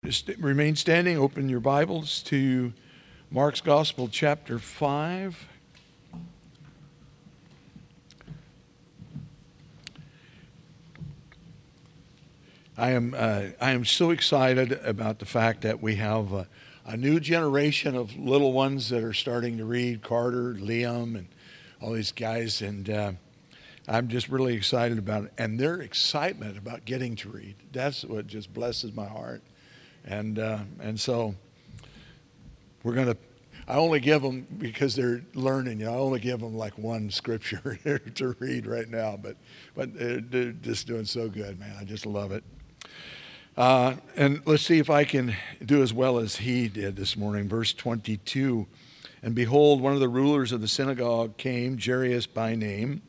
Just remain standing. Open your Bibles to Mark's Gospel, chapter 5. I am so excited about the fact that we have a new generation of little ones that are starting to read. Carter, Liam, and all these guys, and I'm just really excited about it. And their excitement about getting to read, that's what just blesses my heart. And so we're going to, I only give them, because they're learning, I only give them like one scripture to read right now, but they're just doing so good, man. I just love it. And let's see if I can do as well as he did this morning. Verse 22, and behold, one of the rulers of the synagogue came, Jairus by name.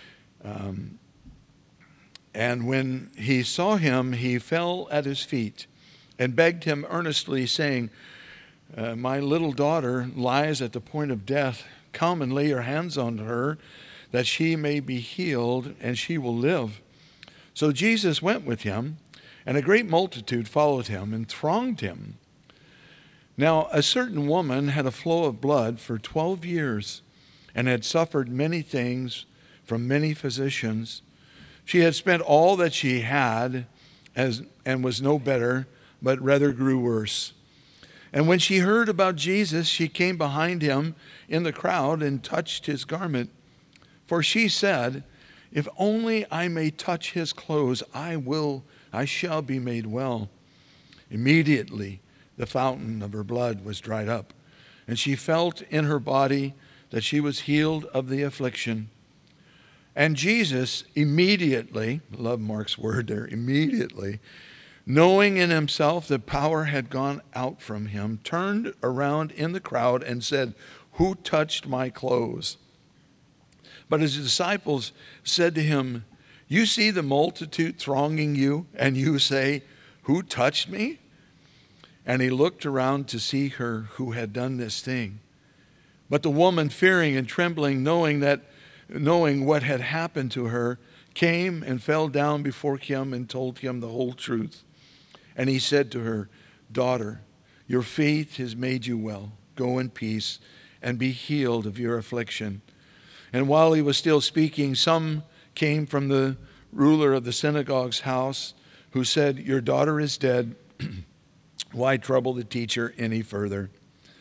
And when he saw him, he fell at his feet and begged him earnestly, saying, my little daughter lies at the point of death. Come and lay your hands on her, that she may be healed, and she will live. So Jesus went with him, and a great multitude followed him and thronged him. Now a certain woman had a flow of blood for 12 years, and had suffered many things from many physicians. She had spent all that she had, and was no better, but rather grew worse. And when she heard about Jesus, she came behind him in the crowd and touched his garment. For she said, if only I may touch his clothes, I shall be made well. Immediately the fountain of her blood was dried up, and she felt in her body that she was healed of the affliction. And Jesus immediately, I love Mark's word there, immediately, knowing in himself that power had gone out from him, turned around in the crowd and said, who touched my clothes? But his disciples said to him, you see the multitude thronging you, and you say, who touched me? And he looked around to see her who had done this thing. But the woman, fearing and trembling, knowing what had happened to her, came and fell down before him and told him the whole truth. And he said to her, daughter, your faith has made you well. Go in peace and be healed of your affliction. And while he was still speaking, some came from the ruler of the synagogue's house, who said, your daughter is dead. Why trouble the teacher any further?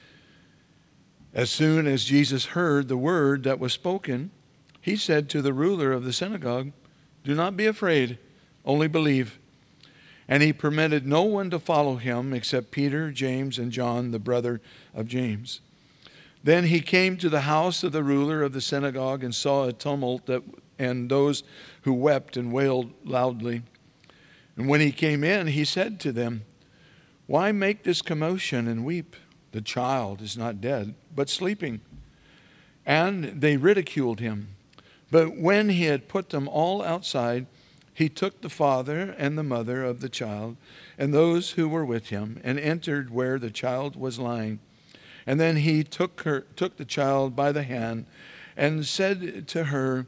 As soon as Jesus heard the word that was spoken, he said to the ruler of the synagogue, do not be afraid, only believe. And he permitted no one to follow him except Peter, James, and John, the brother of James. Then he came to the house of the ruler of the synagogue and saw a tumult and those who wept and wailed loudly. And when he came in, he said to them, why make this commotion and weep? The child is not dead, but sleeping. And they ridiculed him. But when he had put them all outside, he took the father and the mother of the child and those who were with him and entered where the child was lying. And then he took the child by the hand and said to her,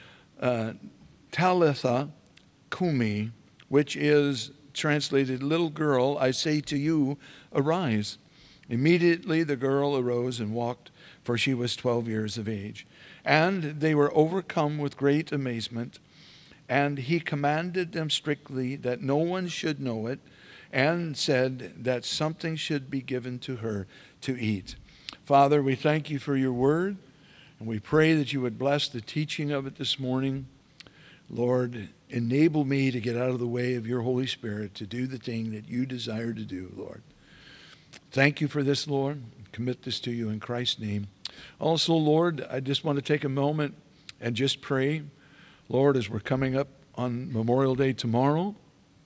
Talitha Kumi, which is translated, little girl, I say to you, arise. Immediately the girl arose and walked, for she was 12 years of age. And they were overcome with great amazement. And he commanded them strictly that no one should know it, and said that something should be given to her to eat. Father, we thank you for your word, and we pray that you would bless the teaching of it this morning. Lord, enable me to get out of the way of your Holy Spirit to do the thing that you desire to do, Lord. Thank you for this, Lord. Commit this to you in Christ's name. Also, Lord, I just want to take a moment and just pray. Lord, as we're coming up on Memorial Day tomorrow,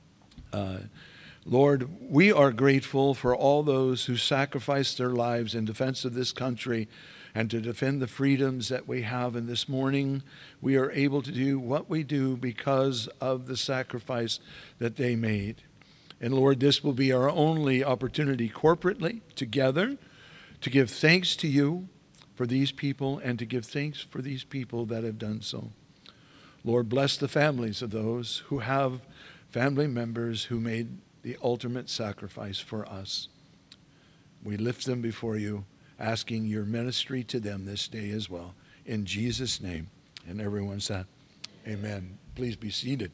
Lord, we are grateful for all those who sacrificed their lives in defense of this country and to defend the freedoms that we have. And this morning, we are able to do what we do because of the sacrifice that they made. And Lord, this will be our only opportunity corporately, together, to give thanks to you for these people and to give thanks for these people that have done so. Lord, bless the families of those who have family members who made the ultimate sacrifice for us. We lift them before you, asking your ministry to them this day as well. In Jesus' name. And everyone said, amen. Please be seated.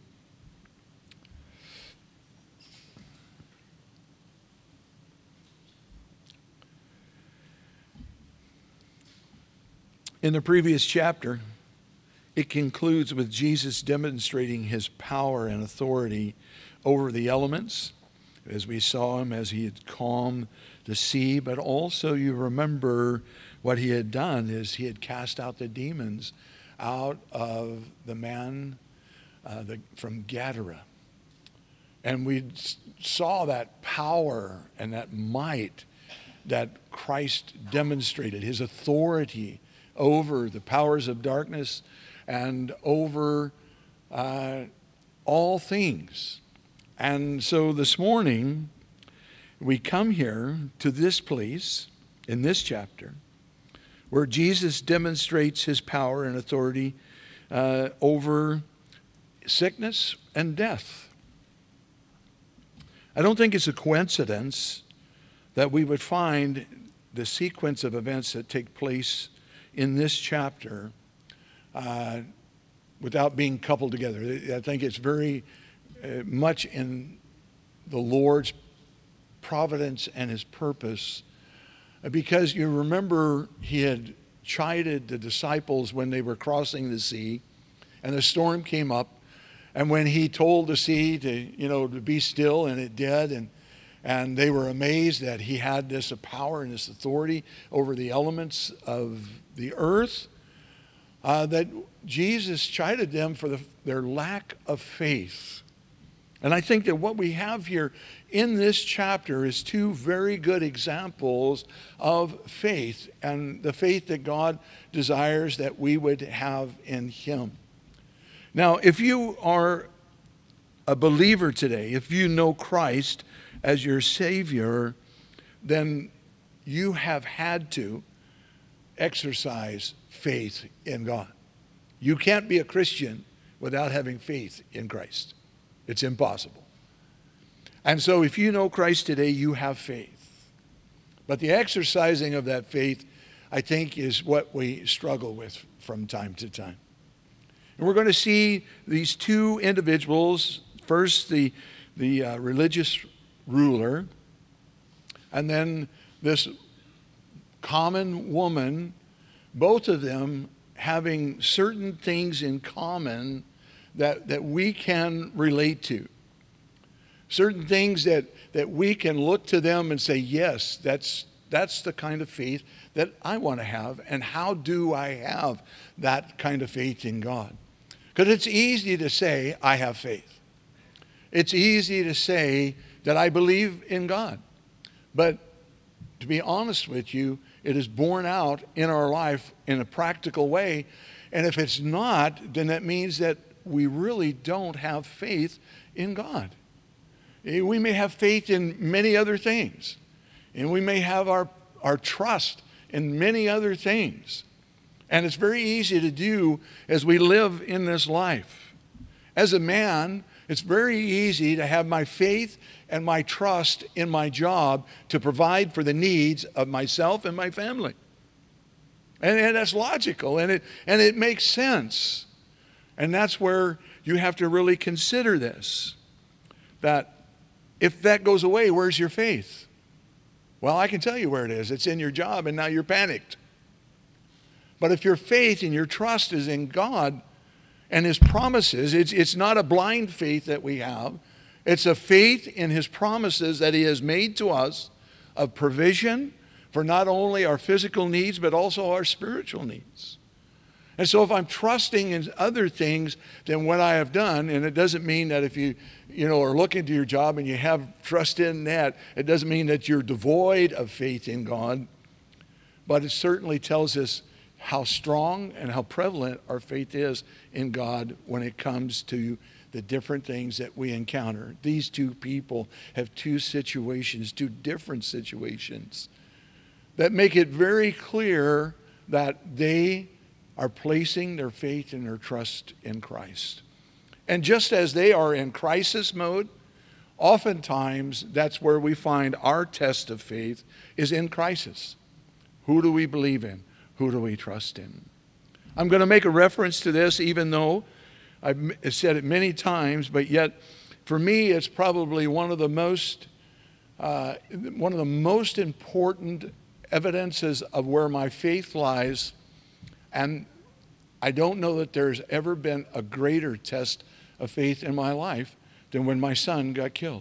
In the previous chapter, it concludes with Jesus demonstrating his power and authority over the elements, as we saw him as he had calmed the sea. But also you remember what he had done is he had cast out the demons out of the man from Gadara. And we saw that power and that might that Christ demonstrated, his authority over the powers of darkness and over all things. And so this morning, we come here to this place in this chapter where Jesus demonstrates his power and authority over sickness and death. I don't think it's a coincidence that we would find the sequence of events that take place in this chapter without being coupled together. I think it's very much in the Lord's providence and his purpose, because you remember he had chided the disciples when they were crossing the sea and the storm came up, and when he told the sea to be still, and it did, and they were amazed that he had this power and this authority over the elements of the earth, that Jesus chided them for their lack of faith. And I think that what we have here in this chapter is two very good examples of faith, and the faith that God desires that we would have in him. Now, if you are a believer today, if you know Christ as your Savior, then you have had to exercise faith in God. You can't be a Christian without having faith in Christ. It's impossible. And so if you know Christ today, you have faith. But the exercising of that faith, I think, is what we struggle with from time to time. And we're going to see these two individuals, first the religious ruler, and then this common woman, both of them having certain things in common that we can relate to. Certain things that we can look to them and say, yes, that's the kind of faith that I want to have. And how do I have that kind of faith in God? Because it's easy to say, I have faith. It's easy to say that I believe in God. But to be honest with you, it is borne out in our life in a practical way. And if it's not, then that means that we really don't have faith in God. We may have faith in many other things. And we may have our trust in many other things. And it's very easy to do as we live in this life. As a man, it's very easy to have my faith and my trust in my job to provide for the needs of myself and my family. And that's logical, and it makes sense. And that's where you have to really consider this. That if that goes away, where's your faith? Well, I can tell you where it is. It's in your job, and now you're panicked. But if your faith and your trust is in God and his promises, it's not a blind faith that we have. It's a faith in his promises that he has made to us of provision for not only our physical needs, but also our spiritual needs. And so if I'm trusting in other things than what I have done, and it doesn't mean that if you are looking to your job and you have trust in that, it doesn't mean that you're devoid of faith in God, but it certainly tells us how strong and how prevalent our faith is in God when it comes to the different things that we encounter. These two people have two different situations that make it very clear that they are placing their faith and their trust in Christ. And just as they are in crisis mode, Oftentimes, that's where we find our test of faith is in crisis. Who do we believe in? Who do we trust in? I'm going to make a reference to this, even though I've said it many times, but yet for me, it's probably one of the most important evidences of where my faith lies. And I don't know that there's ever been a greater test of faith in my life than when my son got killed.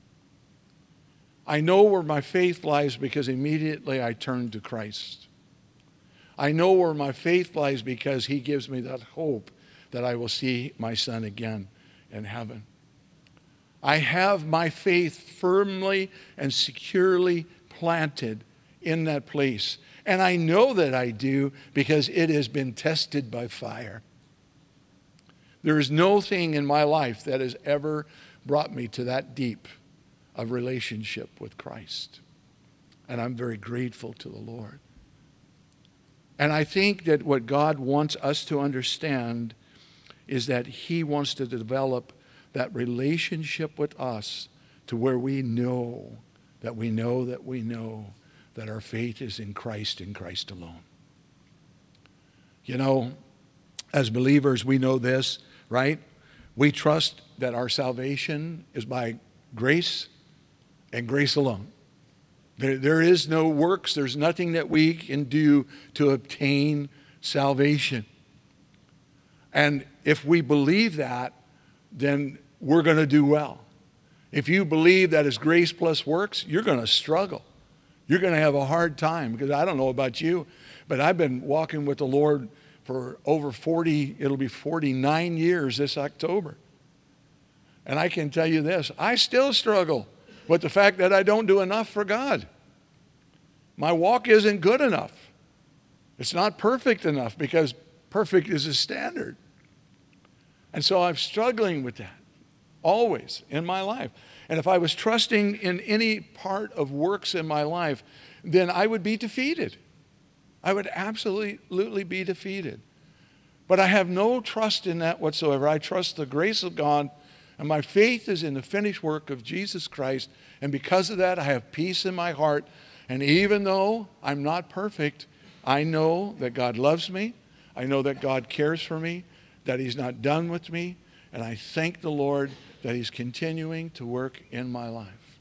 I know where my faith lies because immediately I turned to Christ. I know where my faith lies because he gives me that hope that I will see my son again in heaven. I have my faith firmly and securely planted in that place. And I know that I do because it has been tested by fire. There is no thing in my life that has ever brought me to that deep of relationship with Christ. And I'm very grateful to the Lord. And I think that what God wants us to understand is that he wants to develop that relationship with us to where we know that we know that we know that our faith is in Christ alone. You know, as believers, we know this, right? We trust that our salvation is by grace and grace alone. There is no works. There's nothing that we can do to obtain salvation. And if we believe that, then we're going to do well. If you believe that it's grace plus works, you're going to struggle. You're going to have a hard time, because I don't know about you, but I've been walking with the Lord for over 40, it'll be 49 years this October. And I can tell you this, I still struggle with the fact that I don't do enough for God. My walk isn't good enough. It's not perfect enough, because perfect is a standard. And so I'm struggling with that always in my life. And if I was trusting in any part of works in my life, then I would be defeated. I would absolutely be defeated. But I have no trust in that whatsoever. I trust the grace of God, and my faith is in the finished work of Jesus Christ. And because of that, I have peace in my heart. And even though I'm not perfect, I know that God loves me. I know that God cares for me, that he's not done with me. And I thank the Lord that he's continuing to work in my life.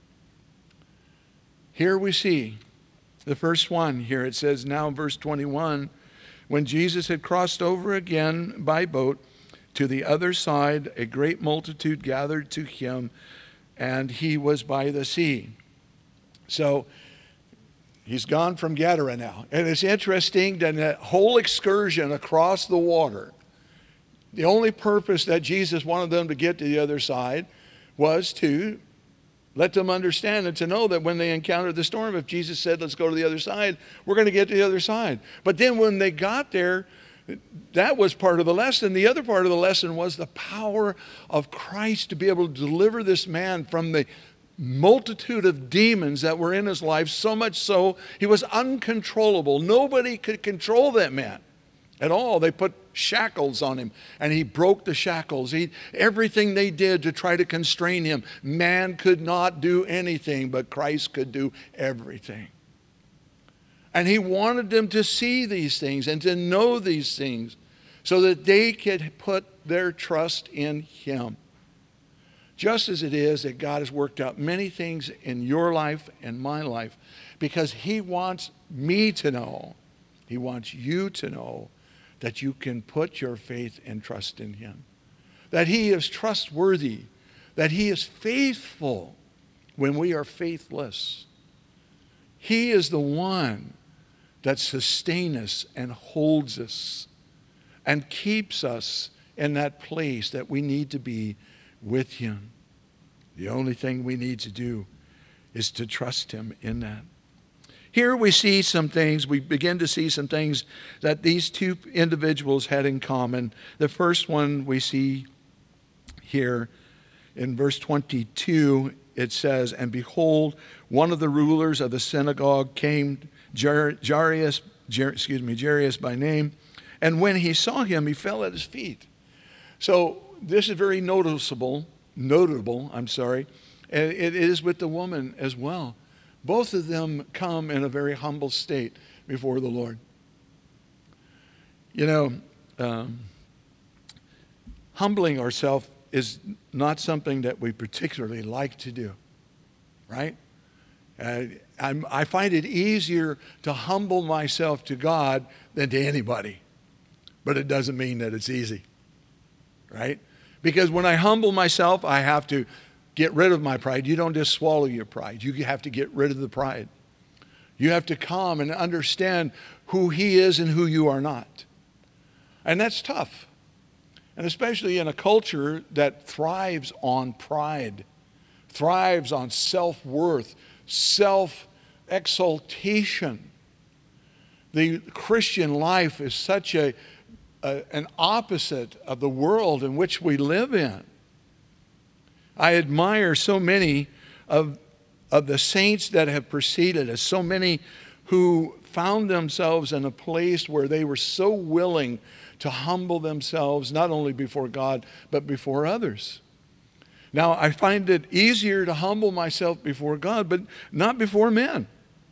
Here we see the first one here. It says now in verse 21, when Jesus had crossed over again by boat to the other side, a great multitude gathered to him, and he was by the sea. So he's gone from Gadara now. And it's interesting that that whole excursion across the water, the only purpose that Jesus wanted them to get to the other side was to let them understand and to know that when they encountered the storm, if Jesus said, let's go to the other side, we're going to get to the other side. But then when they got there, that was part of the lesson. The other part of the lesson was the power of Christ to be able to deliver this man from the multitude of demons that were in his life, so much so he was uncontrollable. Nobody could control that man at all. They put shackles on him, and he broke the shackles. Everything they did to try to constrain him, man could not do anything, but Christ could do everything. And he wanted them to see these things and to know these things so that they could put their trust in him. Just as it is that God has worked out many things in your life and my life, because he wants me to know, he wants you to know that you can put your faith and trust in him. That he is trustworthy, that he is faithful when we are faithless. He is the one that sustains us and holds us and keeps us in that place that we need to be with him. The only thing we need to do is to trust him in that. Here we see some things, we begin to see some things that these two individuals had in common. The first one we see here in verse 22, it says, and behold, one of the rulers of the synagogue came, Jairus by name, and when he saw him, he fell at his feet. So this is very notable, And it is with the woman as well. Both of them come in a very humble state before the Lord. You know, humbling ourselves is not something that we particularly like to do, right? I find it easier to humble myself to God than to anybody. But it doesn't mean that it's easy, right? Because when I humble myself, I have to get rid of my pride. You don't just swallow your pride. You have to get rid of the pride. You have to come and understand who He is and who you are not. And that's tough. And especially in a culture that thrives on pride, thrives on self-worth, self-exaltation. The Christian life is such an opposite of the world in which we live in. I admire so many of the saints that have preceded us, so many who found themselves in a place where they were so willing to humble themselves, not only before God, but before others. Now, I find it easier to humble myself before God, but not before men.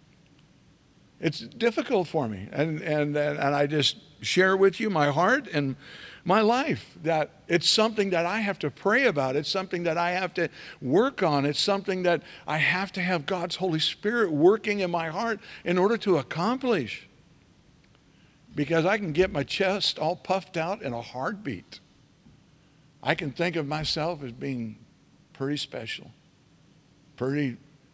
It's difficult for me. And I just share with you my heart and my life, that it's something that I have to pray about. It's something that I have to work on. It's something that I have to have God's Holy Spirit working in my heart in order to accomplish. Because I can get my chest all puffed out in a heartbeat. I can think of myself as being pretty special, pretty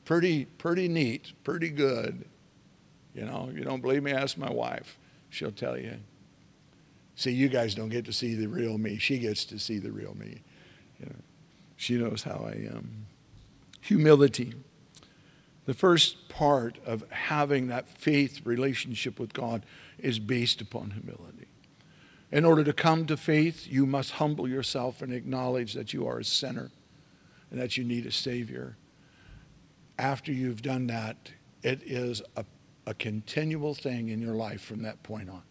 neat, pretty good. You know, you don't believe me, ask my wife. She'll tell you. See, you guys don't get to see the real me. She gets to see the real me. You know, she knows how I am. Humility. The first part of having that faith relationship with God is based upon humility. In order to come to faith, you must humble yourself and acknowledge that you are a sinner and that you need a Savior. After you've done that, it is a continual thing in your life from that point on.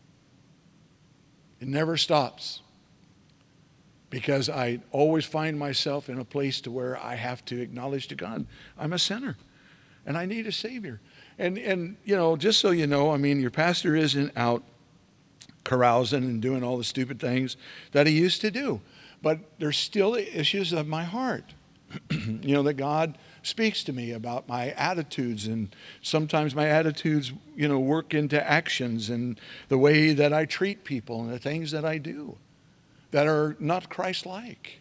It never stops, because I always find myself in a place to where I have to acknowledge to God, I'm a sinner and I need a Savior. And you know, just so you know, I mean, your pastor isn't out carousing and doing all the stupid things that he used to do. But there's still issues of my heart, you know, that God speaks to me about my attitudes, and sometimes my attitudes, you know, work into actions and the way that I treat people and the things that I do that are not Christ-like.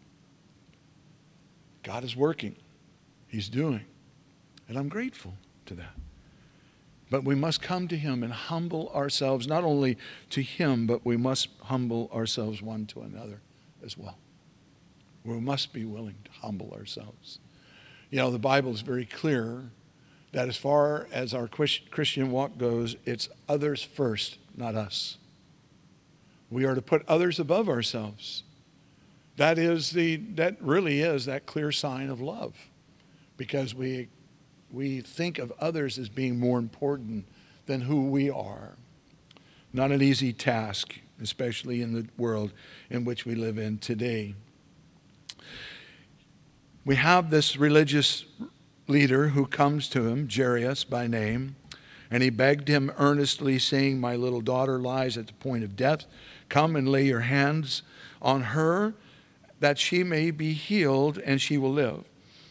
God is working. He's doing. And I'm grateful to that. But we must come to Him and humble ourselves, not only to Him, but we must humble ourselves one to another as well. We must be willing to humble ourselves. You know, the Bible is very clear that as far as our Christian walk goes, it's others first, not us. We are to put others above ourselves. That really is that clear sign of love, because we think of others as being more important than who we are. Not an easy task, especially in the world in which we live in today. We have this religious leader who comes to him, Jairus by name, and he begged him earnestly, saying, "My little daughter lies at the point of death. Come and lay your hands on her, that she may be healed, and she will live."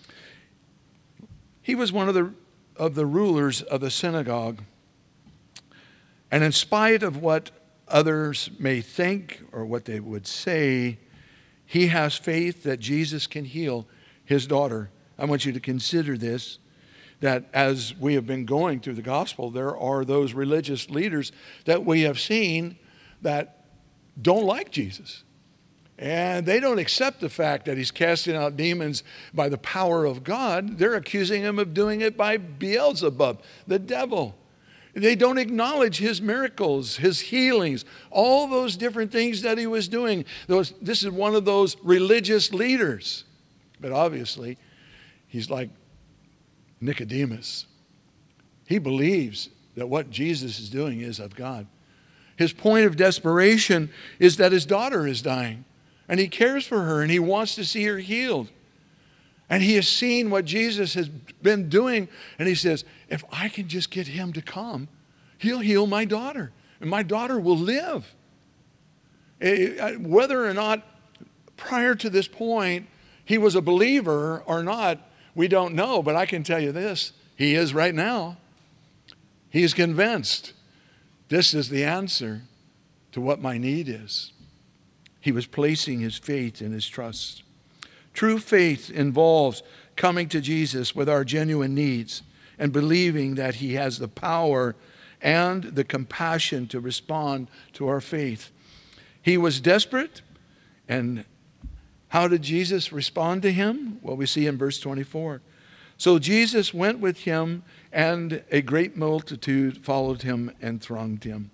He was one of the rulers of the synagogue. And in spite of what others may think or what they would say, he has faith that Jesus can heal his daughter. I want you to consider this, that as we have been going through the gospel, there are those religious leaders that we have seen that don't like Jesus. And they don't accept the fact that he's casting out demons by the power of God. They're accusing him of doing it by Beelzebub, the devil. They don't acknowledge his miracles, his healings, all those different things that he was doing. This is one of those religious leaders. But obviously, he's like Nicodemus. He believes that what Jesus is doing is of God. His point of desperation is that his daughter is dying. And he cares for her, and he wants to see her healed. And he has seen what Jesus has been doing. And he says, if I can just get him to come, he'll heal my daughter. And my daughter will live. Whether or not prior to this point he was a believer or not, we don't know. But I can tell you this, he is right now. He is convinced this is the answer to what my need is. He was placing his faith and his trust. True faith involves coming to Jesus with our genuine needs and believing that he has the power and the compassion to respond to our faith. He was desperate, and how did Jesus respond to him? Well, we see in verse 24. So Jesus went with him, and a great multitude followed him and thronged him.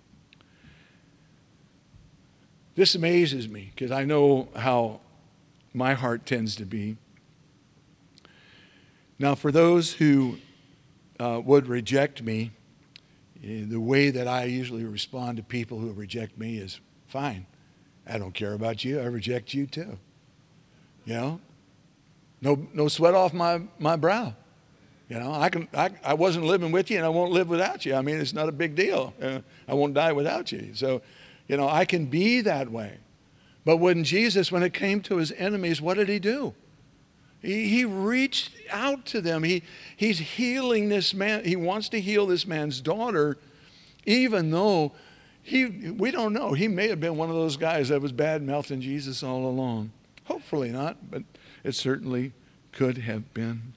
This amazes me because I know how my heart tends to be. Now, for those who would reject me, the way that I usually respond to people who reject me is, fine, I don't care about you, I reject you too. You know, no sweat off my brow. You know, I wasn't living with you and I won't live without you. I mean, it's not a big deal. I won't die without you. So, you know, I can be that way. But when it came to his enemies, what did he do? He reached out to them. He's healing this man. He wants to heal this man's daughter, even though we don't know. He may have been one of those guys that was bad-mouthing Jesus all along. Hopefully not, but it certainly could have been.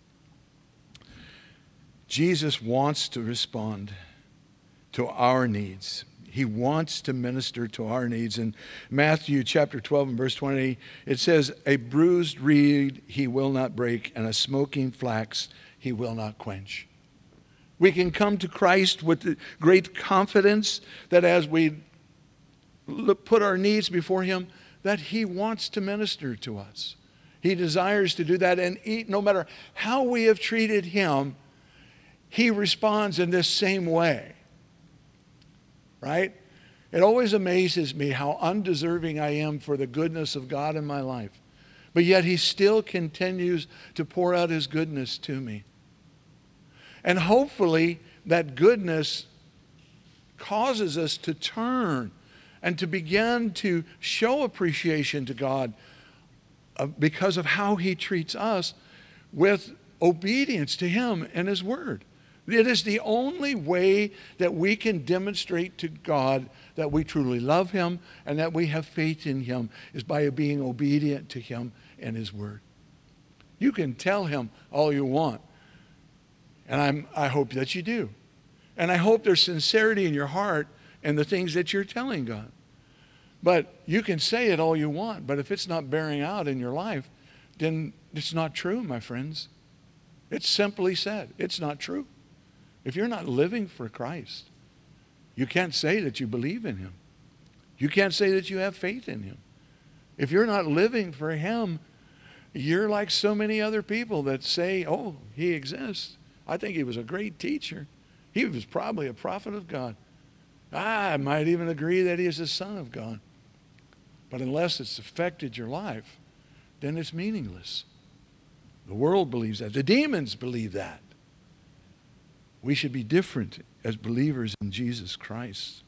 Jesus wants to respond to our needs. He wants to minister to our needs. In Matthew chapter 12 and verse 20, it says, a bruised reed he will not break, and a smoking flax he will not quench. We can come to Christ with great confidence that as we put our needs before him, that he wants to minister to us. He desires to do that, and no matter how we have treated him, he responds in this same way. Right? It always amazes me how undeserving I am for the goodness of God in my life. But yet he still continues to pour out his goodness to me. And hopefully that goodness causes us to turn and to begin to show appreciation to God because of how he treats us with obedience to him and his word. It is the only way that we can demonstrate to God that we truly love him and that we have faith in him is by being obedient to him and his word. You can tell him all you want, and I hope that you do. And I hope there's sincerity in your heart and the things that you're telling God. But you can say it all you want, but if it's not bearing out in your life, then it's not true, my friends. It's simply said, it's not true. If you're not living for Christ, you can't say that you believe in him. You can't say that you have faith in him. If you're not living for him, you're like so many other people that say, oh, he exists. I think he was a great teacher. He was probably a prophet of God. I might even agree that he is the Son of God. But unless it's affected your life, then it's meaningless. The world believes that. The demons believe that. We should be different as believers in Jesus Christ.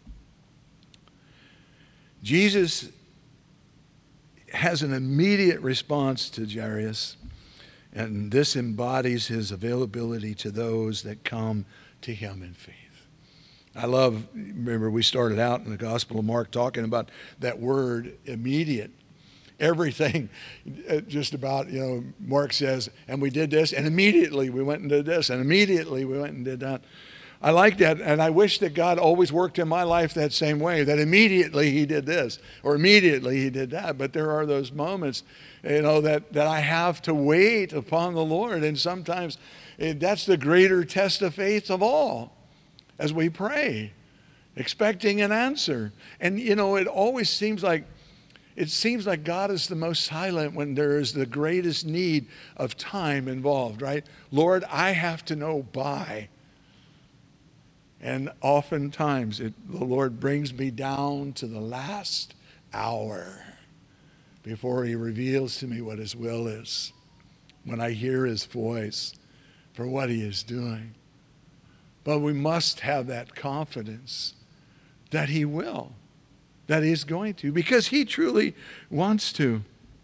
Jesus has an immediate response to Jairus, and this embodies his availability to those that come to him in faith. Remember we started out in the Gospel of Mark talking about that word immediate. Everything just about, Mark says, and we did this, and immediately we went and did this, and immediately we went and did that. I like that, and I wish that God always worked in my life that same way, that immediately he did this, or immediately he did that. But there are those moments, that I have to wait upon the Lord, and sometimes that's the greater test of faith of all, as we pray, expecting an answer. And, it always seems like God is the most silent when there is the greatest need of time involved, right? Lord, I have to know by. And oftentimes the Lord brings me down to the last hour before he reveals to me what his will is. when I hear his voice for what he is doing. But we must have that confidence that he will, that he is going to, because he truly wants to.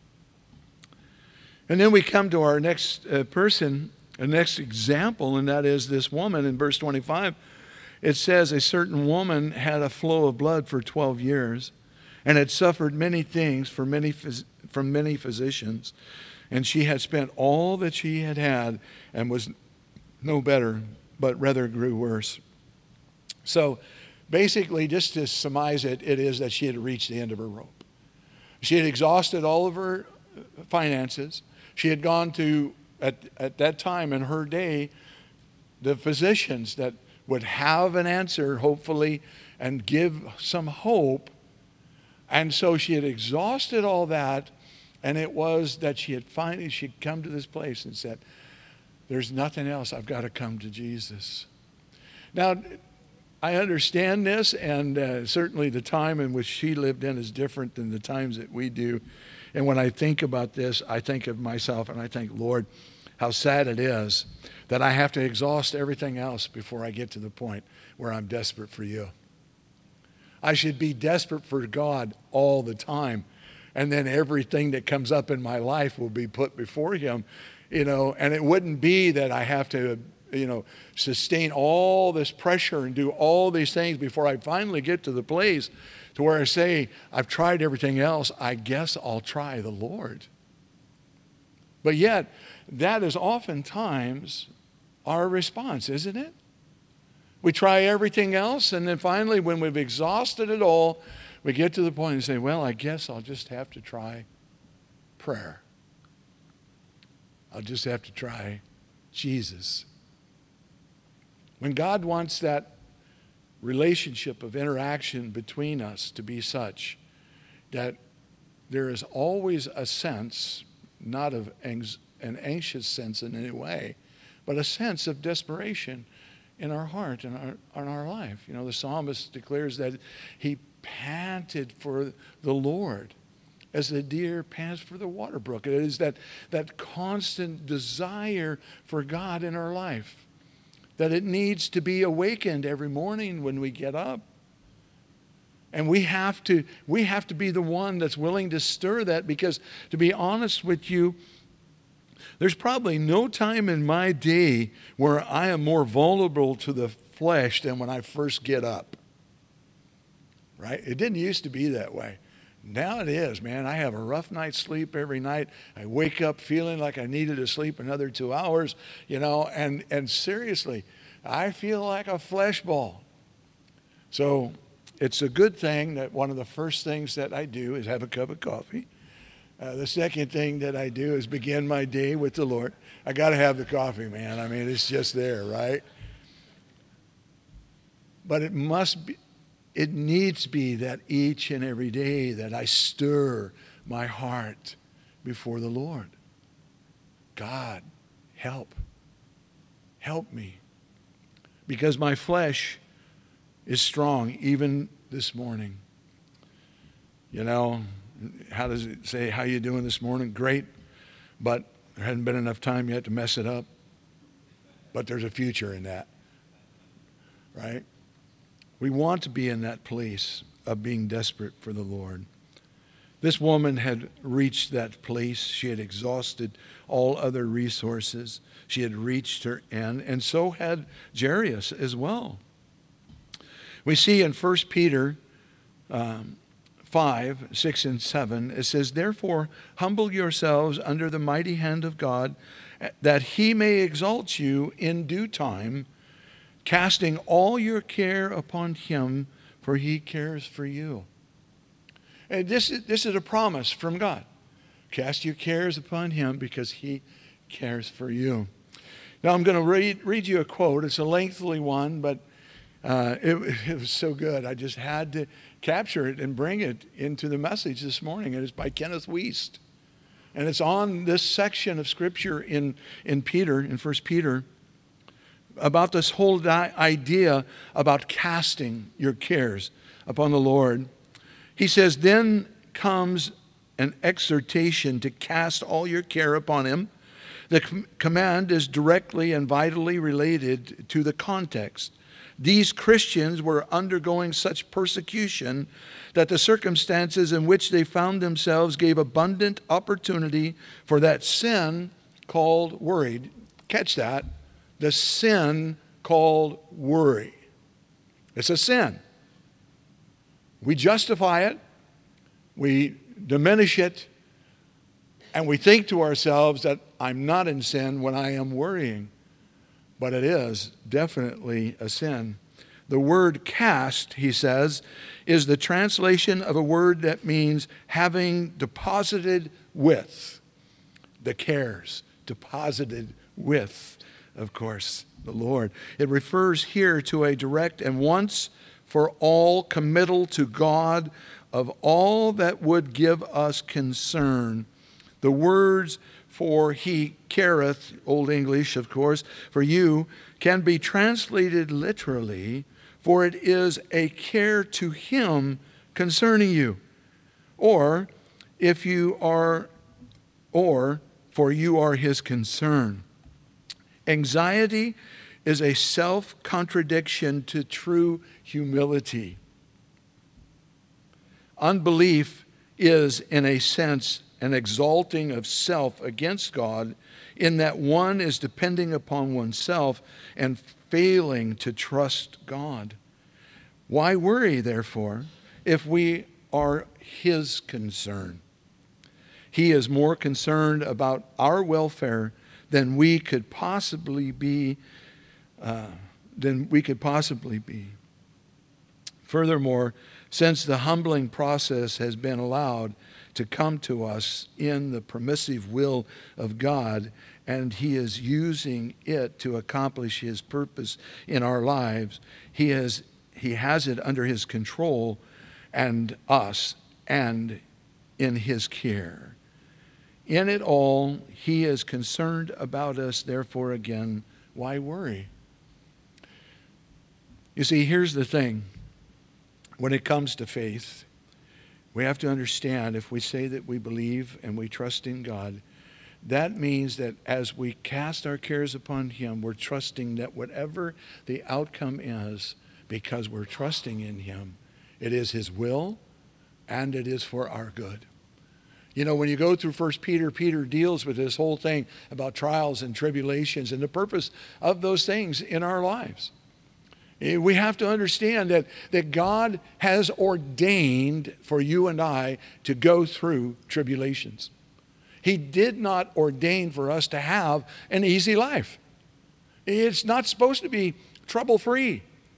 And then we come to our next person, the next example, and that is this woman in verse 25. It says, a certain woman had a flow of blood for 12 years and had suffered many things from many physicians. And she had spent all that she had and was no better, but rather grew worse. So basically, just to surmise it, it is that she had reached the end of her rope. She had exhausted all of her finances. She had gone to, at that time in her day, the physicians that would have an answer, hopefully, and give some hope. And so she had exhausted all that, and it was that she'd come to this place and said, there's nothing else. I've got to come to Jesus. Now, I understand this, and certainly the time in which she lived in is different than the times that we do. And when I think about this, I think of myself and I think, Lord, how sad it is that I have to exhaust everything else before I get to the point where I'm desperate for you. I should be desperate for God all the time. And then everything that comes up in my life will be put before him, and it wouldn't be that I have to, sustain all this pressure and do all these things before I finally get to the place to where I say, I've tried everything else, I guess I'll try the Lord. But yet, that is oftentimes our response, isn't it? We try everything else, and then finally, when we've exhausted it all, we get to the point and say, well, I guess I'll just have to try prayer. I'll just have to try Jesus. When God wants that relationship of interaction between us to be such that there is always a sense, not of an anxious sense in any way, but a sense of desperation in our heart and in our life. The psalmist declares that he panted for the Lord as the deer pants for the water brook. It is that constant desire for God in our life, that it needs to be awakened every morning when we get up. And we have to be the one that's willing to stir that, because to be honest with you, there's probably no time in my day where I am more vulnerable to the flesh than when I first get up. Right? It didn't used to be that way. Now it is, man. I have a rough night's sleep every night. I wake up feeling like I needed to sleep another 2 hours, and seriously, I feel like a flesh ball. So it's a good thing that one of the first things that I do is have a cup of coffee. The second thing that I do is begin my day with the Lord. I got to have the coffee, man. I mean, it's just there, right? But it needs to be that each and every day that I stir my heart before the Lord. God, help me. Because my flesh is strong, even this morning. How does it say, how you doing this morning? Great, but there hadn't been enough time yet to mess it up. But there's a future in that, right? We want to be in that place of being desperate for the Lord. This woman had reached that place. She had exhausted all other resources. She had reached her end, and so had Jairus as well. We see in 1 Peter 5, 6, and 7, it says, therefore, humble yourselves under the mighty hand of God, that he may exalt you in due time, casting all your care upon him, for he cares for you. And this is a promise from God. Cast your cares upon him because he cares for you. Now I'm going to read you a quote. It's a lengthy one, but it was so good. I just had to capture it and bring it into the message this morning. It is by Kenneth Wiest. And it's on this section of Scripture in 1 Peter, about this whole idea about casting your cares upon the Lord. He says, then comes an exhortation to cast all your care upon him. The command is directly and vitally related to the context. These Christians were undergoing such persecution that the circumstances in which they found themselves gave abundant opportunity for that sin called worry. Catch that. The sin called worry. It's a sin. We justify it, we diminish it, and we think to ourselves that I'm not in sin when I am worrying. But it is definitely a sin. The word cast, he says, is the translation of a word that means having deposited with. The cares, deposited with, of course, the Lord. It refers here to a direct and once for all committal to God of all that would give us concern. The words for he careth, Old English, of course, for you, can be translated literally, for it is a care to him concerning you. Or, for you are his concern. Anxiety is a self-contradiction to true humility. Unbelief is, in a sense, an exalting of self against God, in that one is depending upon oneself and failing to trust God. Why worry, therefore, if we are his concern? He is more concerned about our welfare than we could possibly be. Furthermore, since the humbling process has been allowed to come to us in the permissive will of God, and he is using it to accomplish his purpose in our lives, he has it under his control and us and in his care. In it all, he is concerned about us. Therefore, again, why worry? You see, here's the thing. When it comes to faith, we have to understand, if we say that we believe and we trust in God, that means that as we cast our cares upon him, we're trusting that whatever the outcome is, because we're trusting in him, it is his will and it is for our good. You know, when you go through 1 Peter, Peter deals with this whole thing about trials and tribulations and the purpose of those things in our lives. We have to understand that God has ordained for you and I to go through tribulations. He did not ordain for us to have an easy life. It's not supposed to be trouble-free.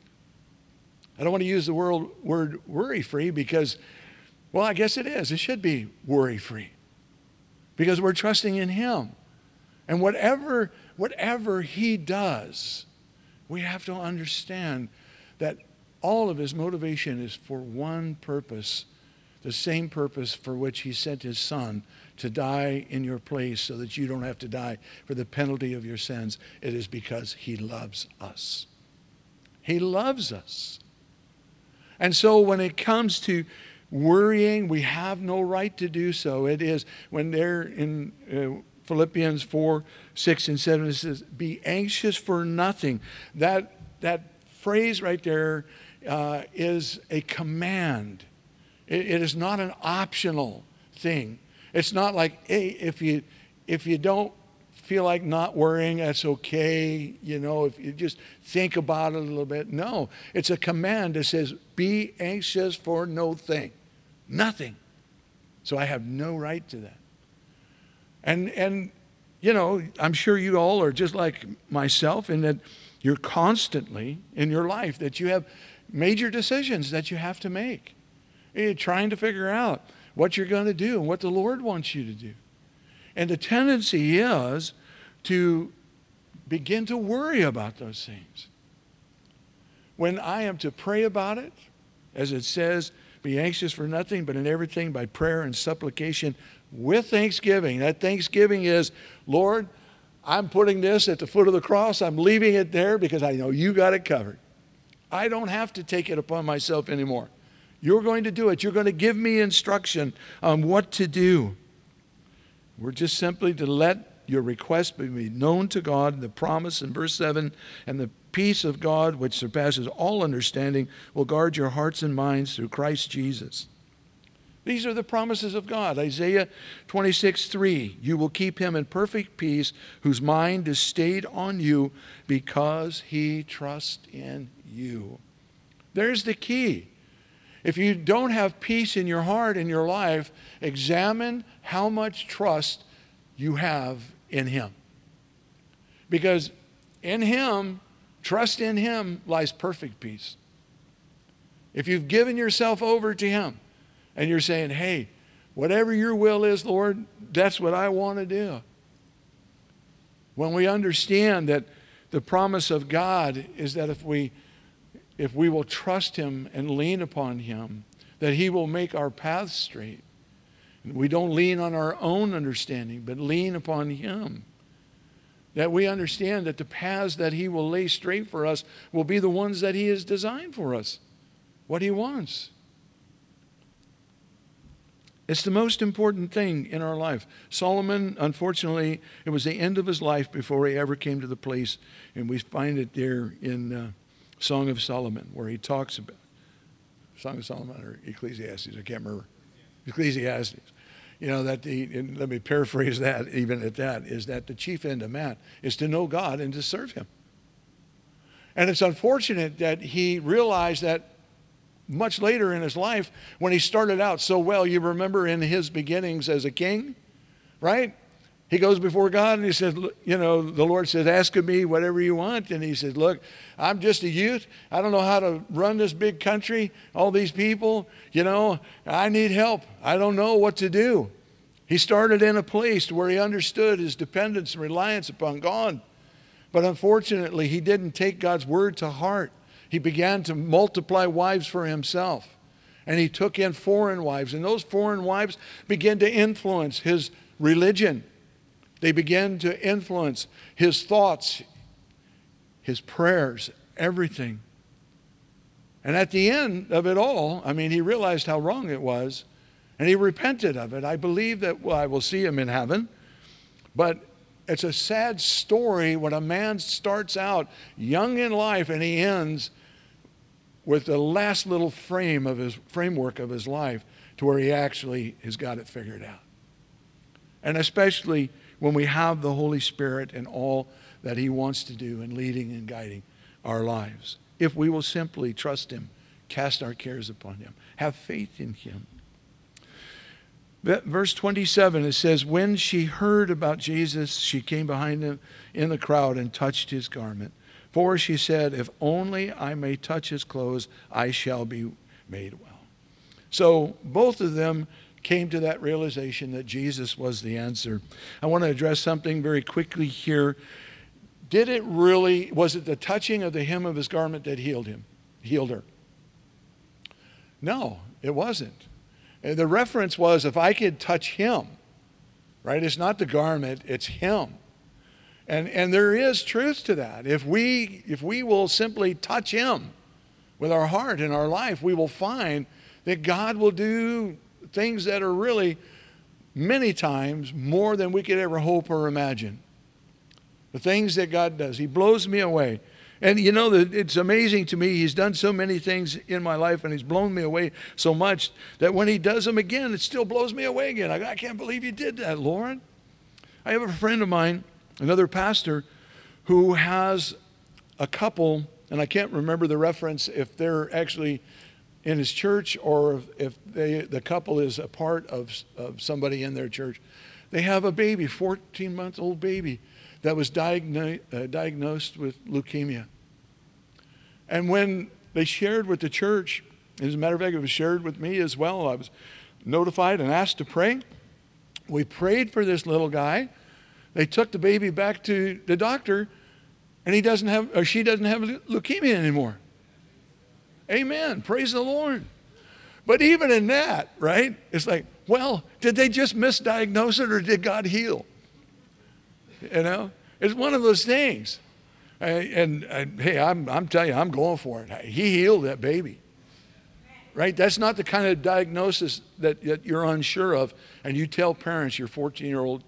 I don't want to use the word worry-free because, well, I guess it is. It should be worry-free because we're trusting in him. And whatever he does, we have to understand that all of his motivation is for one purpose, the same purpose for which he sent his son to die in your place so that you don't have to die for the penalty of your sins. It is because he loves us. He loves us. And so when it comes to worrying, we have no right to do so. It is when they're in Philippians 4, 6, and 7, it says, be anxious for nothing. That phrase right there is a command. It is not an optional thing. It's not like, hey, if you don't feel like not worrying, that's okay. You know, if you just think about it a little bit. No, it's a command that says, be anxious for no thing. Nothing. So I have no right to that. And you know, I'm sure you all are just like myself in that you're constantly in your life that you have major decisions that you have to make. You're trying to figure out what you're going to do and what the Lord wants you to do. And the tendency is to begin to worry about those things. When I am to pray about it, as it says, be anxious for nothing, but in everything by prayer and supplication with thanksgiving. That thanksgiving is, Lord, I'm putting this at the foot of the cross. I'm leaving it there because I know you got it covered. I don't have to take it upon myself anymore. You're going to do it. You're going to give me instruction on what to do. We're just simply to let your request may be known to God. The promise in verse 7, and the peace of God, which surpasses all understanding, will guard your hearts and minds through Christ Jesus. These are the promises of God. Isaiah 26:3, you will keep him in perfect peace, whose mind is stayed on you because he trusts in you. There's the key. If you don't have peace in your heart, in your life, examine how much trust you have in him. Because in him, trust in him, lies perfect peace. If you've given yourself over to him and you're saying, hey, whatever your will is, Lord, that's what I want to do. When we understand that the promise of God is that if we will trust him and lean upon him, that he will make our paths straight. We don't lean on our own understanding, but lean upon him. That we understand that the paths that he will lay straight for us will be the ones that he has designed for us, what he wants. It's the most important thing in our life. Solomon, unfortunately, it was the end of his life before he ever came to the place, and we find it there in Song of Solomon, where he talks about Song of Solomon or Ecclesiastes, I can't remember. Ecclesiastes. You know, and let me paraphrase that even at that, is that the chief end of man is to know God and to serve him. And it's unfortunate that he realized that much later in his life, when he started out so well. You remember in his beginnings as a king, right? He goes before God and he says, you know, the Lord says, ask of me whatever you want. And he says, look, I'm just a youth. I don't know how to run this big country, all these people, you know, I need help. I don't know what to do. He started in a place where he understood his dependence and reliance upon God. But unfortunately, he didn't take God's word to heart. He began to multiply wives for himself. And he took in foreign wives. And those foreign wives began to influence his religion. They began to influence his thoughts, his prayers, everything. And at the end of it all, I mean, he realized how wrong it was, and he repented of it. I believe that, well, I will see him in heaven. But it's a sad story when a man starts out young in life and he ends with the last little framework of his life to where he actually has got it figured out. And especially when we have the Holy Spirit and all that he wants to do in leading and guiding our lives. If we will simply trust him, cast our cares upon him, have faith in him. Verse 27, it says, when she heard about Jesus, she came behind him in the crowd and touched his garment. For she said, if only I may touch his clothes, I shall be made well. So both of them came to that realization that Jesus was the answer. I want to address something very quickly here. Was it the touching of the hem of his garment that healed her? No, it wasn't. The reference was, if I could touch him, right? It's not the garment, it's him. And there is truth to that. If we will simply touch him with our heart and our life, we will find that God will do things that are really many times more than we could ever hope or imagine. The things that God does, he blows me away. And you know, it's amazing to me, he's done so many things in my life and he's blown me away so much that when he does them again, it still blows me away again. I can't believe you did that, Lord. I have a friend of mine, another pastor, who has a couple, and I can't remember the reference if they're actually in his church or if the couple is a part of somebody in their church. They have a baby, 14-month-old baby, that was diagnosed with leukemia. And when they shared with the church, as a matter of fact, it was shared with me as well. I was notified and asked to pray. We prayed for this little guy. They took the baby back to the doctor, and she doesn't have leukemia anymore. Amen. Praise the Lord. But even in that, right, it's like, well, did they just misdiagnose it or did God heal? You know, it's one of those things. Hey, I'm telling you, I'm going for it. He healed that baby. Right? That's not the kind of diagnosis that you're unsure of, and you tell parents your 14-year-old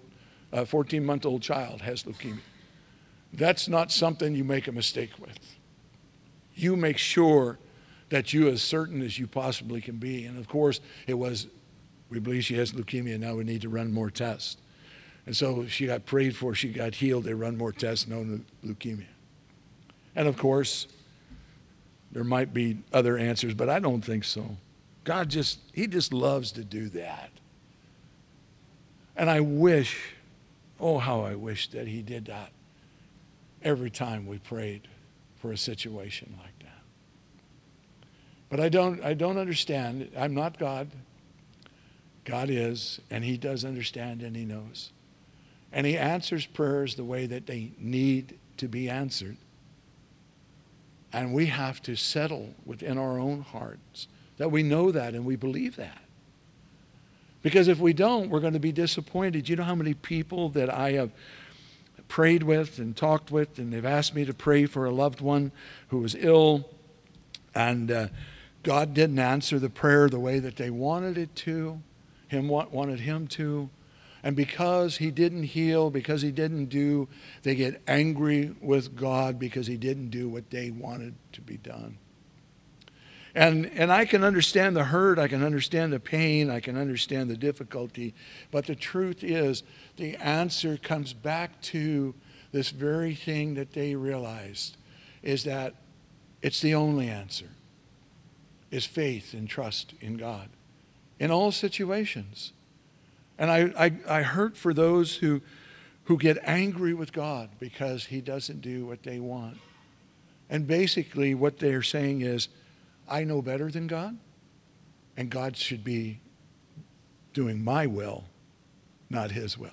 A 14-month-old child has leukemia. That's not something you make a mistake with. You make sure that you're as certain as you possibly can be. And of course, we believe she has leukemia, now we need to run more tests. And so she got prayed for, she got healed, they run more tests, no leukemia. And of course, there might be other answers, but I don't think so. God he just loves to do that. And I wish, oh, how I wish that he did that every time we prayed for a situation like that. But I don't understand. I'm not God. God is, and he does understand, and he knows. And he answers prayers the way that they need to be answered. And we have to settle within our own hearts that we know that and we believe that. Because if we don't, we're going to be disappointed. You know how many people that I have prayed with and talked with, and they've asked me to pray for a loved one who was ill, and God didn't answer the prayer the way that they wanted it to, wanted him to. And because he didn't heal, because he didn't do, they get angry with God because he didn't do what they wanted to be done. And I can understand the hurt, I can understand the pain, I can understand the difficulty, but the truth is the answer comes back to this very thing that they realized, is that it's the only answer, is faith and trust in God in all situations. And I hurt for those who get angry with God because he doesn't do what they want. And basically what they're saying is, I know better than God, and God should be doing my will, not his will.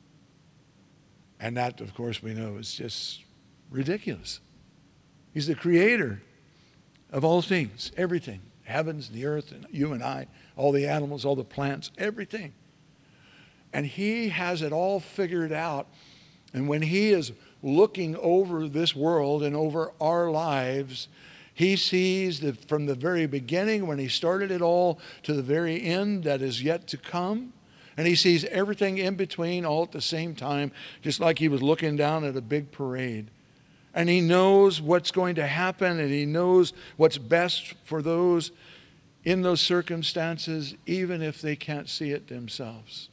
And that, of course, we know is just ridiculous. He's the creator of all things, everything, heavens, the earth, and you and I, all the animals, all the plants, everything. And he has it all figured out. And when he is looking over this world and over our lives, he sees that from the very beginning, when he started it all, to the very end that is yet to come. And he sees everything in between all at the same time, just like he was looking down at a big parade. And he knows what's going to happen, and he knows what's best for those in those circumstances, even if they can't see it themselves.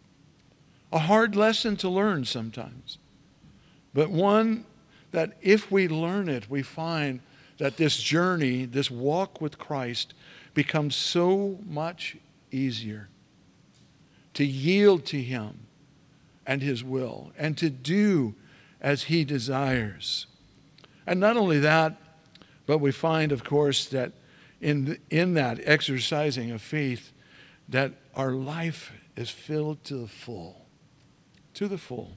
A hard lesson to learn sometimes, but one that if we learn it, we find that this journey, this walk with Christ, becomes so much easier to yield to him and his will and to do as he desires. And not only that, but we find, of course, that in that exercising of faith, that our life is filled to the full. To the full.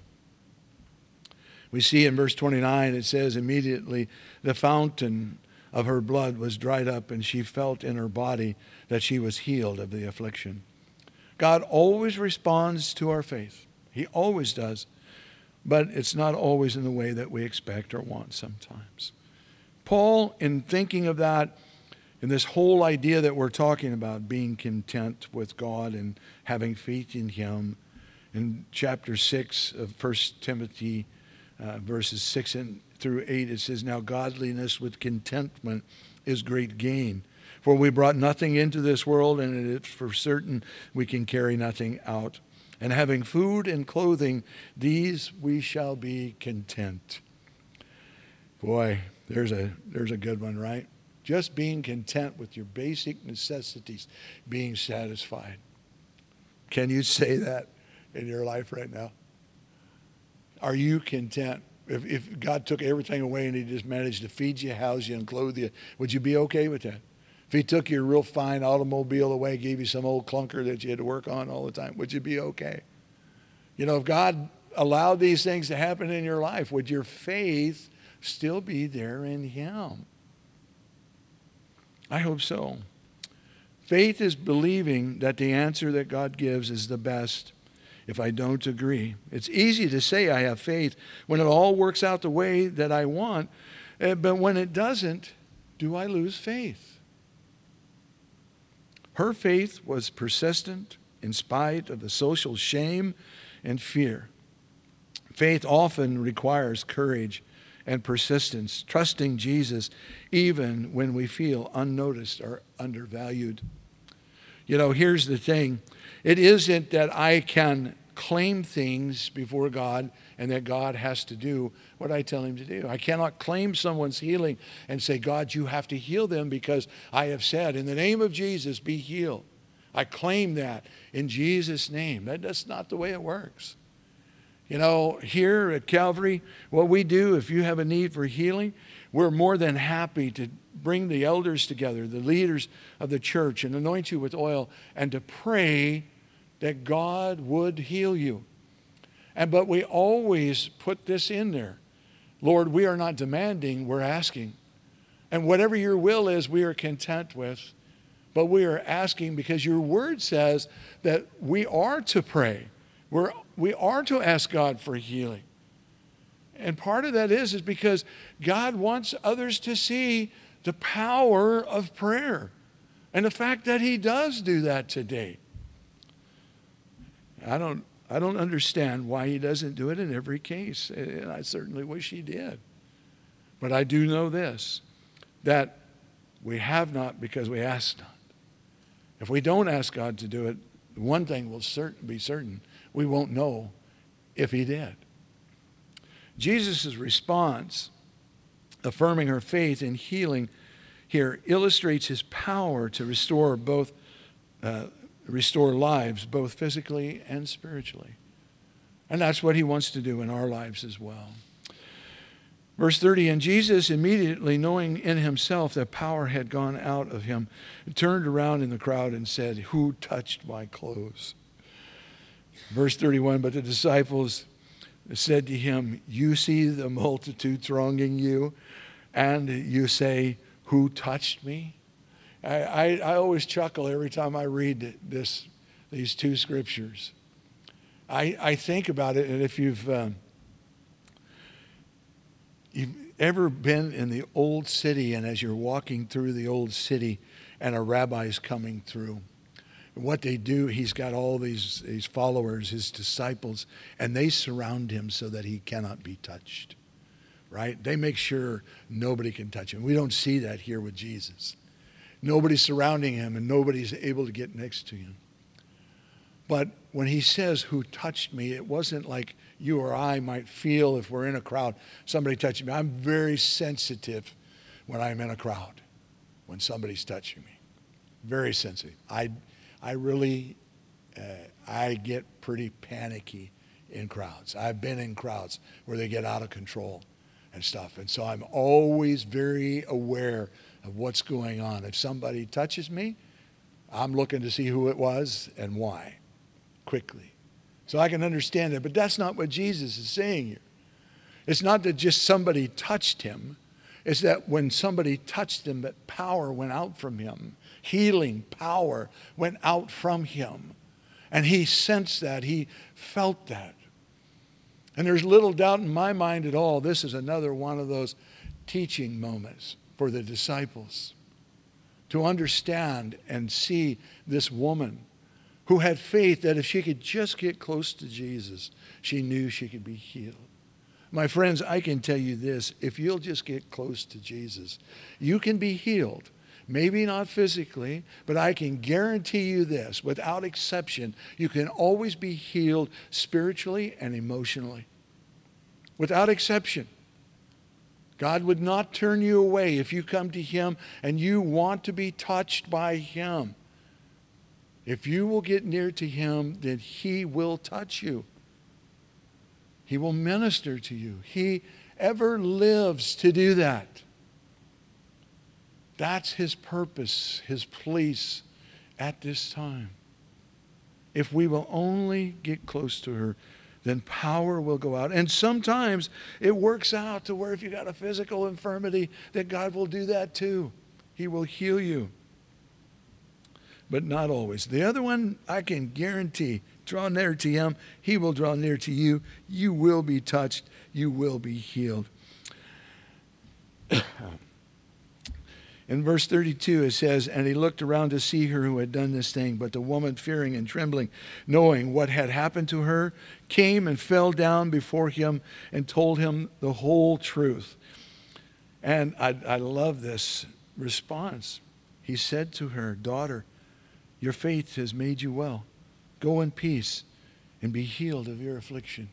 We see in verse 29, it says, immediately the fountain of her blood was dried up, and she felt in her body that she was healed of the affliction. God always responds to our faith. He always does. But it's not always in the way that we expect or want sometimes. Paul, in thinking of that, in this whole idea that we're talking about, being content with God and having faith in him, in chapter 6 of 1 Timothy, verses 6 through 8, it says, now godliness with contentment is great gain. For we brought nothing into this world, and it is for certain we can carry nothing out. And having food and clothing, these we shall be content. Boy, there's a good one, right? Just being content with your basic necessities, being satisfied. Can you say that in your life right now? Are you content? If God took everything away and he just managed to feed you, house you, and clothe you, would you be okay with that? If he took your real fine automobile away, gave you some old clunker that you had to work on all the time, would you be okay? You know, if God allowed these things to happen in your life, would your faith still be there in him? I hope so. Faith is believing that the answer that God gives is the best. If I don't agree, it's easy to say I have faith when it all works out the way that I want, but when it doesn't, do I lose faith? Her faith was persistent in spite of the social shame and fear. Faith often requires courage and persistence, trusting Jesus even when we feel unnoticed or undervalued. You know, here's the thing. It isn't that I can claim things before God and that God has to do what I tell him to do. I cannot claim someone's healing and say, God, you have to heal them because I have said, in the name of Jesus, be healed. I claim that in Jesus' name. That's not the way it works. You know, here at Calvary, what we do, if you have a need for healing, we're more than happy to bring the elders together, the leaders of the church, and anoint you with oil and to pray that God would heal you. But we always put this in there. Lord, we are not demanding, we're asking. And whatever your will is, we are content with. But we are asking because your word says that we are to pray. We are to ask God for healing. And part of that is because God wants others to see the power of prayer and the fact that he does do that today. I don't understand why he doesn't do it in every case. And I certainly wish he did. But I do know this, that we have not because we ask not. If we don't ask God to do it, one thing will be certain. We won't know if he did. Jesus' response, affirming her faith in healing here, illustrates his power to restore lives, both physically and spiritually. And that's what he wants to do in our lives as well. Verse 30, and Jesus, immediately knowing in himself that power had gone out of him, turned around in the crowd and said, who touched my clothes? Verse 31, but the disciples said to him, you see the multitude thronging you, and you say, who touched me? I always chuckle every time I read these two scriptures. I think about it, and if you've ever been in the old city, and as you're walking through the old city and a rabbi's coming through, what they do, he's got all these followers, his disciples, and they surround him so that he cannot be touched, right? They make sure nobody can touch him. We don't see that here with Jesus. Nobody's surrounding him and nobody's able to get next to him. But when he says, who touched me, it wasn't like you or I might feel if we're in a crowd, somebody touching me. I'm very sensitive when I'm in a crowd, when somebody's touching me. Very sensitive. I really get pretty panicky in crowds. I've been in crowds where they get out of control and stuff. And so I'm always very aware of what's going on. If somebody touches me, I'm looking to see who it was and why, quickly. So I can understand it. But that's not what Jesus is saying here. It's not that just somebody touched him. It's that when somebody touched him, that power went out from him. Healing power went out from him. And he sensed that. He felt that. And there's little doubt in my mind at all, this is another one of those teaching moments for the disciples. To understand and see this woman who had faith that if she could just get close to Jesus, she knew she could be healed. My friends, I can tell you this, if you'll just get close to Jesus, you can be healed. Maybe not physically, but I can guarantee you this, without exception, you can always be healed spiritually and emotionally. Without exception. God would not turn you away if you come to him and you want to be touched by him. If you will get near to him, then he will touch you. He will minister to you. He ever lives to do that. That's his purpose, his place at this time. If we will only get close to her, then power will go out. And sometimes it works out to where if you got a physical infirmity, that God will do that too. He will heal you. But not always. The other one, I can guarantee, draw near to him, he will draw near to you. You will be touched. You will be healed. In verse 32 it says, and he looked around to see her who had done this thing. But the woman, fearing and trembling, knowing what had happened to her, came and fell down before him and told him the whole truth. And I love this response. He said to her, daughter, your faith has made you well. Go in peace and be healed of your affliction.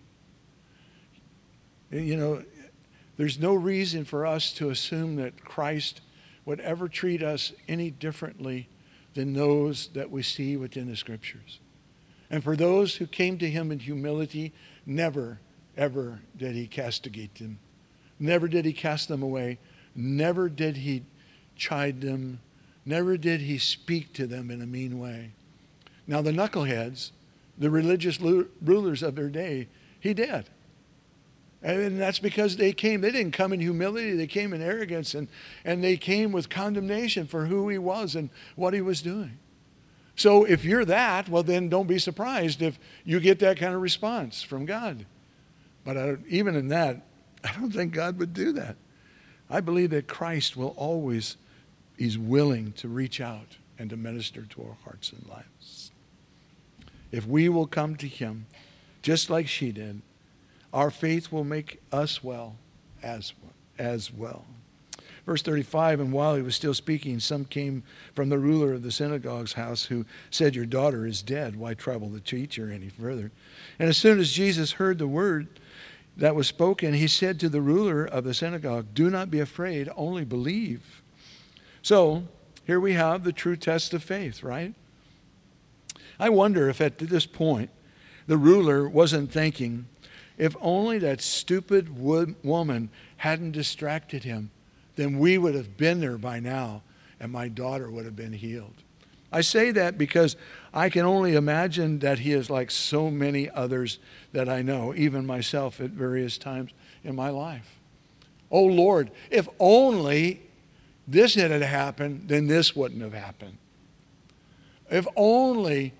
You know, there's no reason for us to assume that Christ would ever treat us any differently than those that we see within the Scriptures. And for those who came to him in humility, never, ever did he castigate them. Never did he cast them away. Never did he chide them. Never did he speak to them in a mean way. Now the knuckleheads, the religious rulers of their day, he did. And that's because they didn't come in humility, they came in arrogance, and they came with condemnation for who he was and what he was doing. So if you're that, well then don't be surprised if you get that kind of response from God. But even in that, I don't think God would do that. I believe that Christ will always, he's willing to reach out and to minister to our hearts and lives. If we will come to him, just like she did, our faith will make us well as well. Verse 35, and while he was still speaking, some came from the ruler of the synagogue's house who said, your daughter is dead. Why trouble the teacher any further? And as soon as Jesus heard the word that was spoken, he said to the ruler of the synagogue, do not be afraid, only believe. So here we have the true test of faith, right? I wonder if at this point the ruler wasn't thinking, if only that stupid woman hadn't distracted him, then we would have been there by now and my daughter would have been healed. I say that because I can only imagine that he is like so many others that I know, even myself at various times in my life. Oh Lord, if only this had happened, then this wouldn't have happened. If only.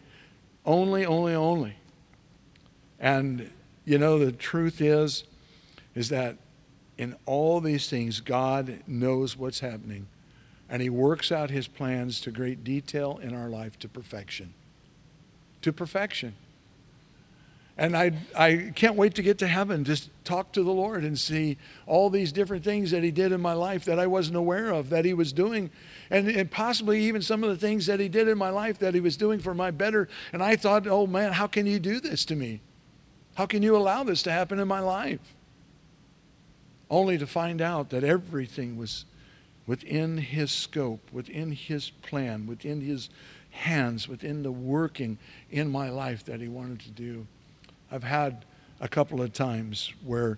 And you know, the truth is that in all these things, God knows what's happening. And he works out his plans to great detail in our life to perfection. To perfection. And I can't wait to get to heaven, just talk to the Lord and see all these different things that he did in my life that I wasn't aware of, that he was doing. And possibly even some of the things that he did in my life that he was doing for my better. And I thought, oh man, how can you do this to me? How can you allow this to happen in my life? Only to find out that everything was within his scope, within his plan, within his hands, within the working in my life that he wanted to do. I've had a couple of times where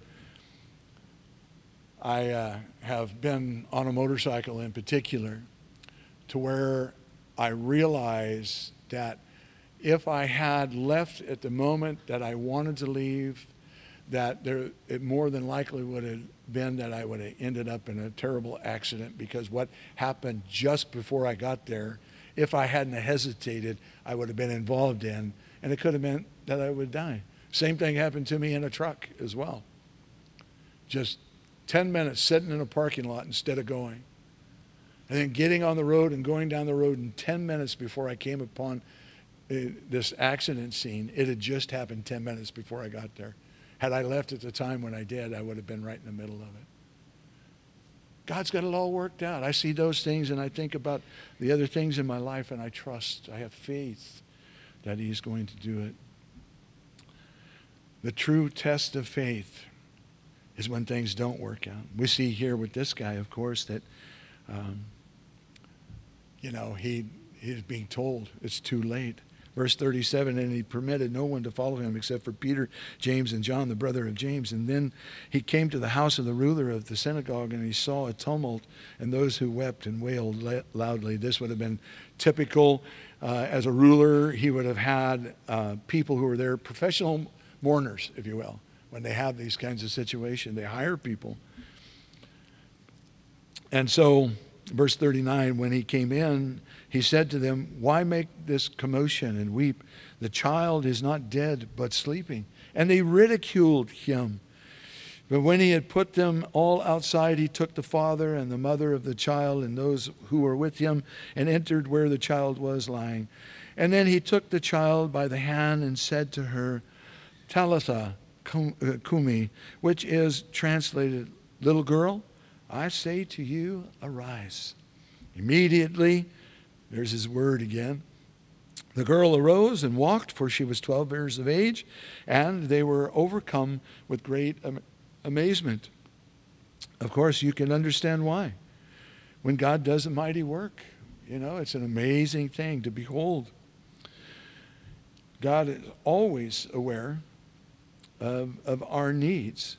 I have been on a motorcycle in particular to where I realized that if I had left at the moment that I wanted to leave, that it more than likely would have been that I would have ended up in a terrible accident, because what happened just before I got there, if I hadn't hesitated, I would have been involved in, and it could have meant that I would die. Same thing happened to me in a truck as well. Just 10 minutes sitting in a parking lot instead of going. And then getting on the road and going down the road in 10 minutes before I came upon this accident scene. It had just happened 10 minutes before I got there. Had I left at the time when I did, I would have been right in the middle of it. God's got it all worked out. I see those things and I think about the other things in my life, and I trust, I have faith that he's going to do it. The true test of faith is when things don't work out. We see here with this guy, of course, that, he's being told it's too late. Verse 37, and he permitted no one to follow him except for Peter, James, and John, the brother of James. And then he came to the house of the ruler of the synagogue, and he saw a tumult and those who wept and wailed loudly. This would have been typical. As a ruler, he would have had people who were there, professional mourners, if you will. When they have these kinds of situations, they hire people. And so, verse 39, when he came in, he said to them, why make this commotion and weep? The child is not dead, but sleeping. And they ridiculed him. But when he had put them all outside, he took the father and the mother of the child and those who were with him and entered where the child was lying. And then he took the child by the hand and said to her, Talitha Kumi, which is translated, little girl, I say to you, arise. Immediately, there's his word again. The girl arose and walked, for she was 12 years of age, and they were overcome with great amazement. Of course, you can understand why. When God does a mighty work, it's an amazing thing to behold. God is always aware of our needs.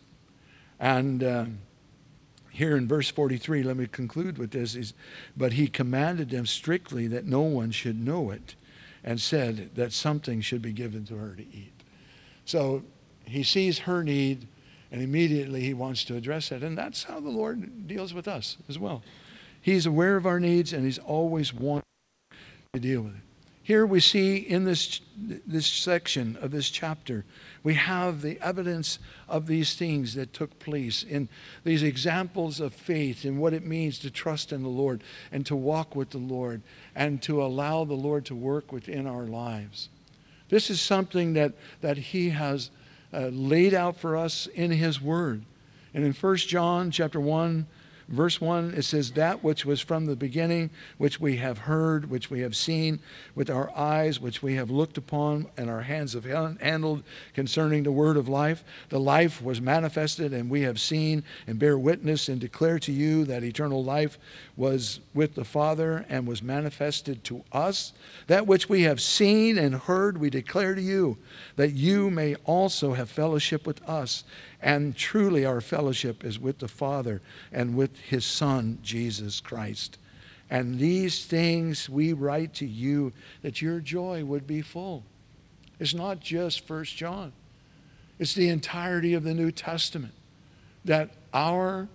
And here in verse 43, let me conclude with this, but he commanded them strictly that no one should know it, and said that something should be given to her to eat. So he sees her need, and immediately he wants to address it. And that's how the Lord deals with us as well. He's aware of our needs, and he's always wanting to deal with it. Here we see in this section of this chapter, we have the evidence of these things that took place in these examples of faith and what it means to trust in the Lord and to walk with the Lord and to allow the Lord to work within our lives. This is something that he has laid out for us in his word. And in 1 John chapter 1, verse 1, it says, that which was from the beginning, which we have heard, which we have seen with our eyes, which we have looked upon, and our hands have handled concerning the word of life. The life was manifested, and we have seen and bear witness and declare to you that eternal life was with the Father and was manifested to us. That which we have seen and heard we declare to you, that you may also have fellowship with us. And truly our fellowship is with the Father and with his Son, Jesus Christ. And these things we write to you, that your joy would be full. It's not just 1 John. It's the entirety of the New Testament. That our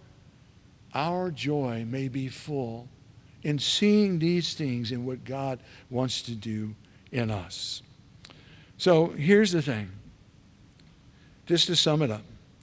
joy may be full in seeing these things and what God wants to do in us. So here's the thing. Just to sum it up.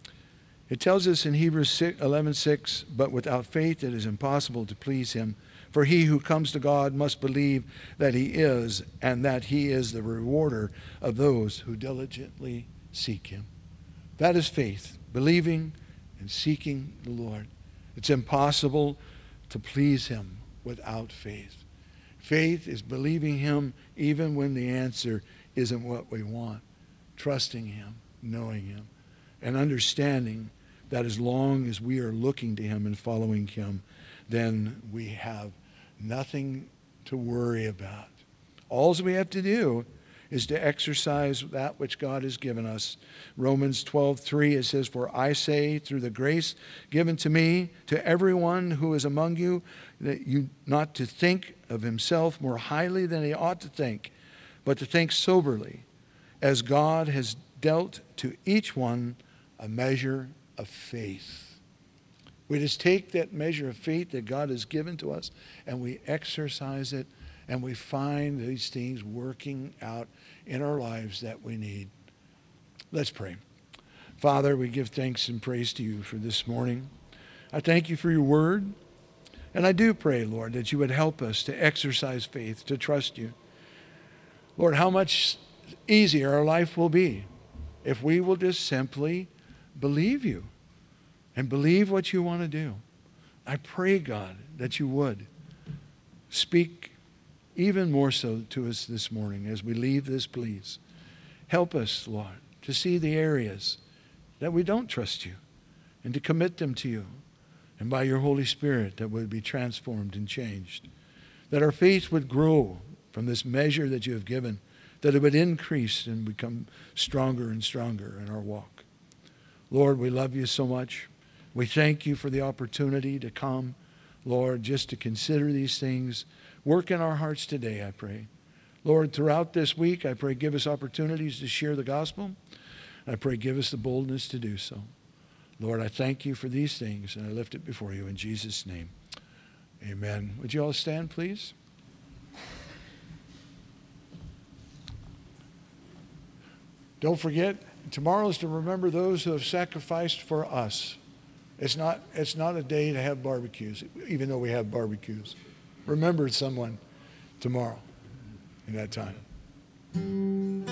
It tells us in Hebrews 11:6, but without faith it is impossible to please him. For he who comes to God must believe that he is, and that he is the rewarder of those who diligently seek him. That is faith, believing and seeking the Lord. It's impossible to please him without faith. Faith is believing him even when the answer isn't what we want. Trusting him, knowing him, and understanding that as long as we are looking to him and following him, then we have nothing to worry about. All we have to do is to exercise that which God has given us. Romans 12:3, it says, for I say, through the grace given to me, to everyone who is among you, that you not to think of himself more highly than he ought to think, but to think soberly, as God has dealt to each one a measure of faith. We just take that measure of faith that God has given to us and we exercise it, and we find these things working out in our lives that we need. Let's pray. Father, we give thanks and praise to you for this morning. I thank you for your word, and I do pray, Lord, that you would help us to exercise faith, to trust you. Lord, how much easier our life will be if we will just simply believe you and believe what you want to do. I pray, God, that you would speak even more so to us this morning as we leave this place. Help us, Lord, to see the areas that we don't trust you and to commit them to you. And by your Holy Spirit, that would be transformed and changed. That our faith would grow from this measure that you have given, that it would increase and become stronger and stronger in our walk. Lord, we love you so much. We thank you for the opportunity to come, Lord, just to consider these things. Work in our hearts today, I pray. Lord, throughout this week, I pray give us opportunities to share the gospel. I pray give us the boldness to do so. Lord, I thank you for these things, and I lift it before you in Jesus' name. Amen. Would you all stand, please? Don't forget, Tomorrow is to remember those who have sacrificed for us. It's not a day to have barbecues, even though we have barbecues. Remember someone tomorrow in that time.